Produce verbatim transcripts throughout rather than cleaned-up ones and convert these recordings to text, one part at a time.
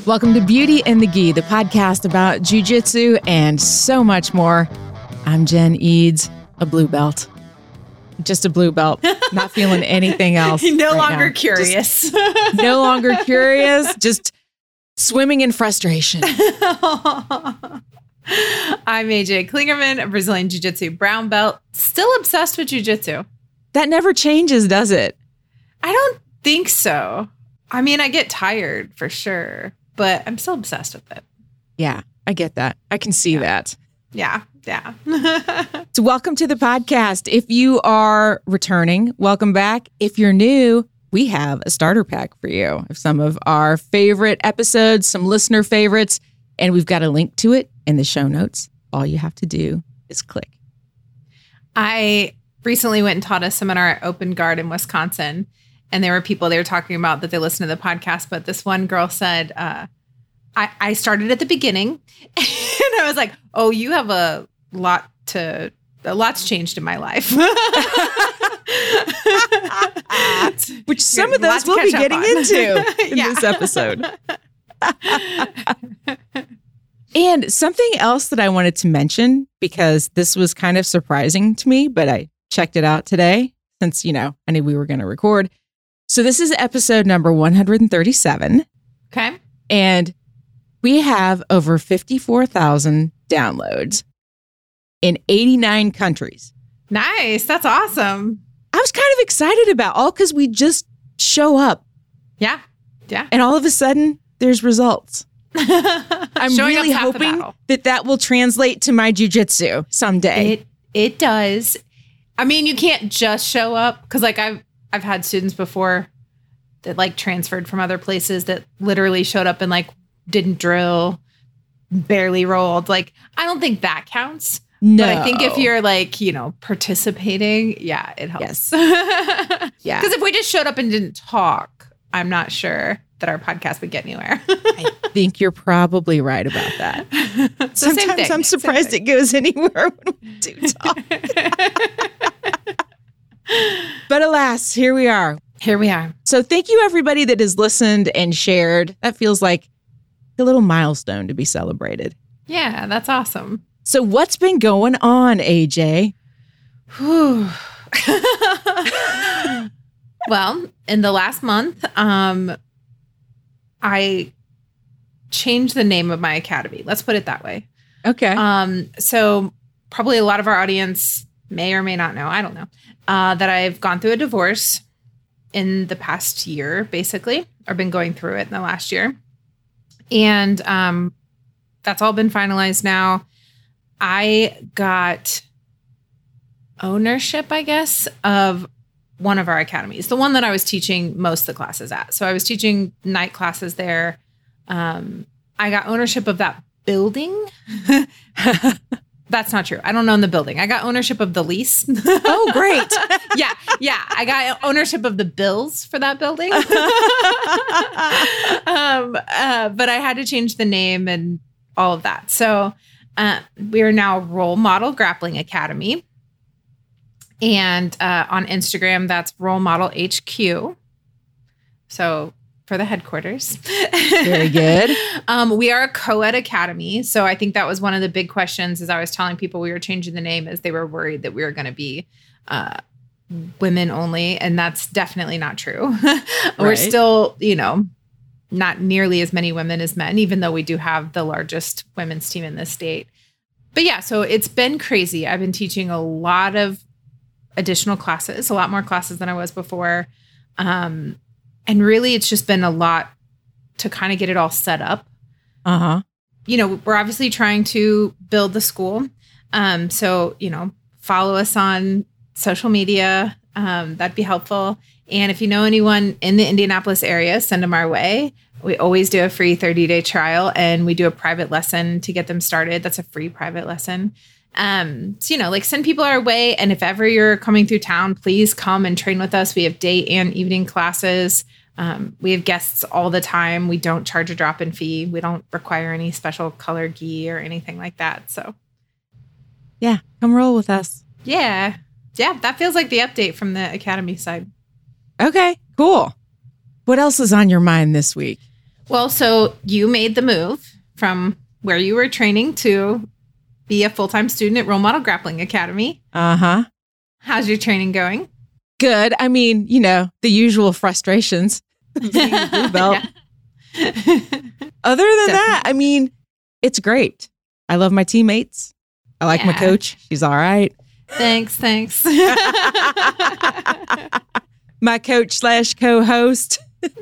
Welcome to Beauty and the Gi, the podcast about jiu-jitsu and so much more. I'm Jen Eads, a blue belt. Just a blue belt, not feeling anything else. no right longer now. curious. Just no longer curious, just swimming in frustration. I'm A J Klingerman, a Brazilian Jiu-Jitsu brown belt, still obsessed with Jiu-Jitsu. That never changes, does it? I don't think so. I mean, I get tired for sure, but I'm still obsessed with it. Yeah, I get that. I can see yeah. that. Yeah, yeah. So welcome to the podcast. If you are returning, welcome back. If you're new, we have a starter pack for you of some of our favorite episodes, some listener favorites, and we've got a link to it in the show notes. All you have to do is click. I recently went and taught a seminar at Open Guard in Wisconsin, and there were people they were talking about that they listened to the podcast, but this one girl said, uh, I, I started at the beginning, and I was like, oh, you have a lot to, a lot's changed in my life. Which some of those we'll be getting on. into in yeah. this episode. And something else that I wanted to mention, because this was kind of surprising to me, but I checked it out today since, you know, I knew we were going to record. So this is episode number one hundred thirty-seven. Okay. And we have over fifty-four thousand downloads in eighty-nine countries. Nice. That's awesome. I was kind of excited about all because we just show up. Yeah. Yeah. And all of a sudden, there's results. I'm Showing really hoping that that will translate to my jiu-jitsu someday. It it does. I mean, you can't just show up because, like, I've I've had students before that like transferred from other places that literally showed up and like didn't drill, barely rolled. Like, I don't think that counts. No, but I think if you're like, you know, participating, yeah, it helps. Yes. Yeah. Because if we just showed up and didn't talk, I'm not sure that our podcast would get anywhere. I think you're probably right about that. So Sometimes I'm surprised it goes anywhere when we do talk. But alas, here we are. Here we are. So thank you, everybody that has listened and shared. That feels like a little milestone to be celebrated. Yeah, that's awesome. So what's been going on, A J? Whew. Well, in the last month, um, I changed the name of my academy. Let's put it that way. Okay. Um, so probably a lot of our audience may or may not know, I don't know, uh, that I've gone through a divorce in the past year, basically, or been going through it in the last year. And um, that's all been finalized now. I got ownership, I guess, of one of our academies, the one that I was teaching most of the classes at. So I was teaching night classes there. Um, I got ownership of that building. That's not true. I don't own the building. I got ownership of the lease. Oh, great. yeah. Yeah. I got ownership of the bills for that building. um, uh, but I had to change the name and all of that. So uh, we are now Role Model Grappling Academy. And uh, on Instagram, that's Role Model H Q. So for the headquarters. Very good. um, we are a co-ed academy. So I think that was one of the big questions as I was telling people we were changing the name, is they were worried that we were going to be uh, women only. And that's definitely not true. We're Right. still, you know, not nearly as many women as men, even though we do have the largest women's team in this state. But yeah, so it's been crazy. I've been teaching a lot of additional classes, a lot more classes than I was before. Um, and really, it's just been a lot to kind of get it all set up. Uh-huh. You know, we're obviously trying to build the school. Um, so, you know, follow us on social media. Um, that'd be helpful. And if you know anyone in the Indianapolis area, send them our way. We always do a free thirty-day trial, and we do a private lesson to get them started. That's a free private lesson. Um, so, you know, like send people our way. And if ever you're coming through town, please come and train with us. We have day and evening classes. Um, we have guests all the time. We don't charge a drop-in fee. We don't require any special color gi or anything like that. So yeah, come roll with us. Yeah. Yeah. That feels like the update from the academy side. Okay, cool. What else is on your mind this week? Well, so you made the move from where you were training to be a full-time student at Role Model Grappling Academy. Uh-huh. How's your training going? Good. I mean, you know, the usual frustrations. Being a blue belt. Other than Definitely. that, I mean, it's great. I love my teammates. I like my Yeah. coach. She's all right. Thanks, thanks. My coach slash co-host.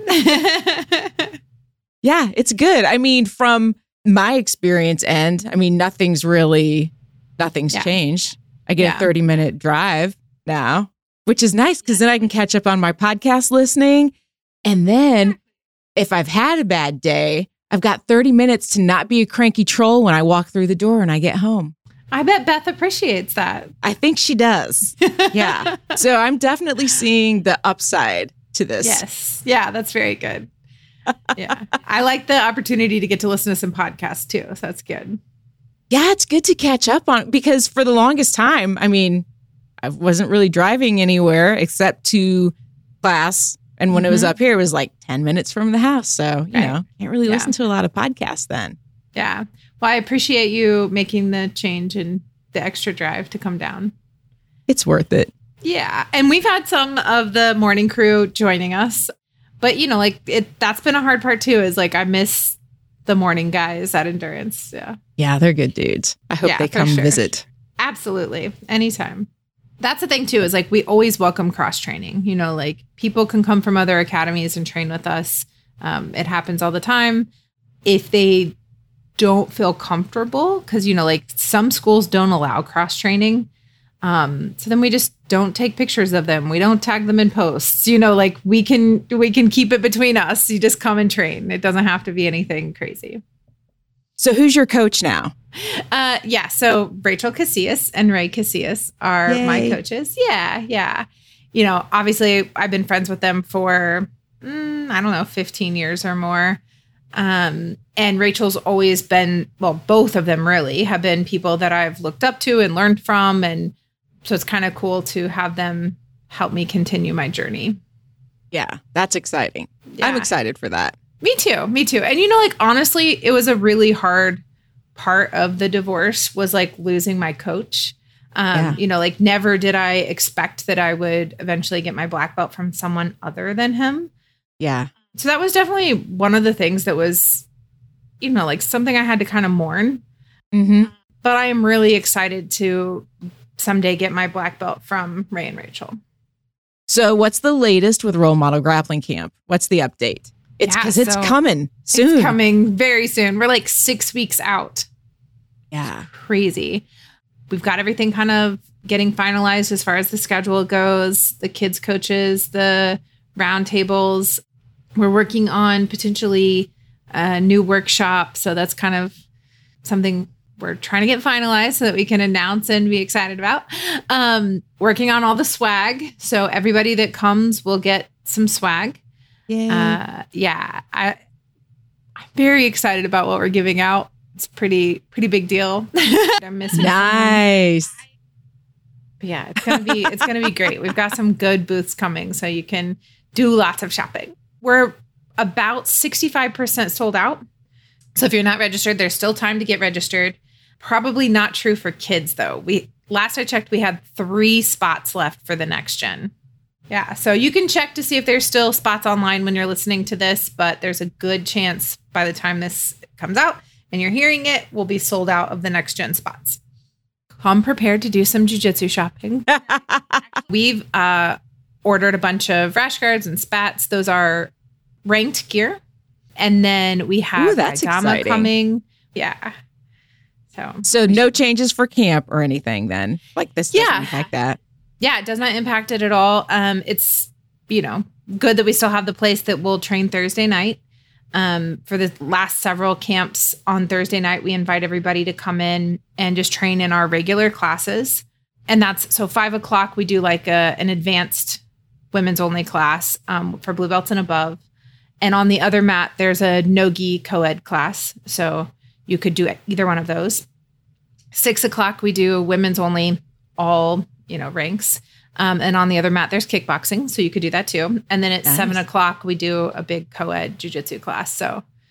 Yeah, it's good. I mean, from my experience end, I mean, nothing's really, nothing's Yeah. changed. I get Yeah. a thirty minute drive now, which is nice because then I can catch up on my podcast listening. And then if I've had a bad day, I've got thirty minutes to not be a cranky troll when I walk through the door and I get home. I bet Beth appreciates that. I think she does. Yeah. So I'm definitely seeing the upside to this. Yes. Yeah, that's very good. Yeah. I like the opportunity to get to listen to some podcasts too. So that's good. Yeah, it's good to catch up on because for the longest time, I mean, I wasn't really driving anywhere except to class. And when it was Mhm. up here, it was like ten minutes from the house. So, you Right. know, can't really Yeah. listen to a lot of podcasts then. Yeah. Well, I appreciate you making the change and the extra drive to come down. It's worth it. Yeah. And we've had some of the morning crew joining us. But, you know, like it that's been a hard part too, is like I miss the morning guys at Endurance. Yeah. Yeah, they're good dudes. I hope Yeah, they for come sure. visit. Absolutely. Anytime. That's the thing too, is like we always welcome cross training. You know, like people can come from other academies and train with us. Um, it happens all the time. If they don't feel comfortable, because, you know, like some schools don't allow cross training. Um, so then we just don't take pictures of them. We don't tag them in posts. You know, like we can we can keep it between us. You just come and train. It doesn't have to be anything crazy. So who's your coach now? Uh, yeah. So Rachel Casillas and Ray Casillas are Yay. my coaches. Yeah, yeah. You know, obviously, I've been friends with them for mm, I don't know, fifteen years or more. Um, and Rachel's always been, well, both of them really have been people that I've looked up to and learned from, and so it's kind of cool to have them help me continue my journey. Yeah, that's exciting. Yeah. I'm excited for that. Me too. Me too. And you know, like honestly, it was a really hard part of the divorce was like losing my coach. Um, Yeah. You know, like never did I expect that I would eventually get my black belt from someone other than him. Yeah. So that was definitely one of the things that was, you know, like something I had to kind of mourn. Mm-hmm. But I am really excited to someday get my black belt from Ray and Rachel. So what's the latest with Role Model Grappling Camp? What's the update? It's Yeah, because it's so coming soon. It's coming very soon. We're like six weeks out. Yeah. Crazy. We've got everything kind of getting finalized as far as the schedule goes, the kids coaches, the round tables. We're working on potentially a new workshop. So that's kind of something we're trying to get finalized so that we can announce and be excited about. Um, working on all the swag. So everybody that comes will get some swag. Yeah. Uh, yeah. I, I'm very excited about what we're giving out. It's pretty, pretty big deal. I'm missing Nice. But yeah, it's gonna be it's gonna be great. We've got some good booths coming, so you can do lots of shopping. We're about sixty-five percent sold out. So if you're not registered, there's still time to get registered. Probably not true for kids though. We last I checked, we had three spots left for the next gen. Yeah, so you can check to see if there's still spots online when you're listening to this, but there's a good chance by the time this comes out and you're hearing it, we'll be sold out of the next gen spots. Come prepared to do some jiu-jitsu shopping. We've uh, ordered a bunch of rash guards and spats. Those are ranked gear. And then we have Ooh, that's Gaidama exciting. coming. Yeah. So, So no changes for camp or anything then? Like this doesn't Yeah. impact that? yeah, it does not impact it at all. Um, it's, you know, good that we still have the place that will train Thursday night. Um, for the last several camps on Thursday night, we invite everybody to come in and just train in our regular classes. And that's so five o'clock, we do like a, an advanced women's only class um, for blue belts and above. And on the other mat, there's a no-gi co-ed class. So you could do either one of those. Six o'clock, we do women's only, all, you know, ranks. Um, and on the other mat, there's kickboxing. So you could do that too. And then at Nice. seven o'clock, we do a big co-ed jujitsu class. So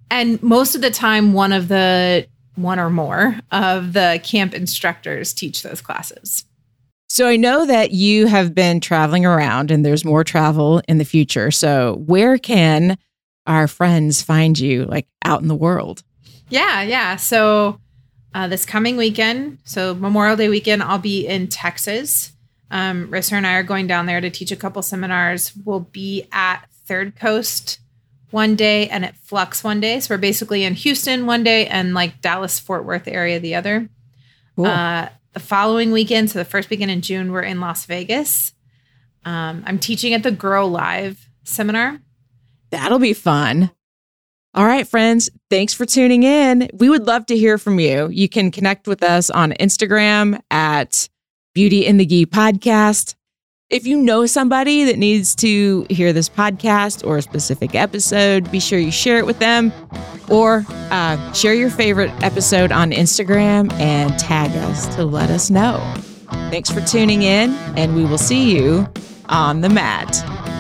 And most of the time, one of the one or more of the camp instructors teach those classes. So I know that you have been traveling around and there's more travel in the future. So where can our friends find you, like out in the world? Yeah, yeah. So uh, this coming weekend, so Memorial Day weekend, I'll be in Texas. Um, Rissa and I are going down there to teach a couple seminars. We'll be at Third Coast one day and at Flux one day. So we're basically in Houston one day and like Dallas, Fort Worth area the other. Cool. Uh, the following weekend, so the first weekend in June, we're in Las Vegas. Um, I'm teaching at the Grow Live seminar. That'll be fun. All right, friends, thanks for tuning in. We would love to hear from you. You can connect with us on Instagram at Beauty in the Gi Podcast. If you know somebody that needs to hear this podcast or a specific episode, be sure you share it with them or uh, share your favorite episode on Instagram and tag us to let us know. Thanks for tuning in, and we will see you on the mat.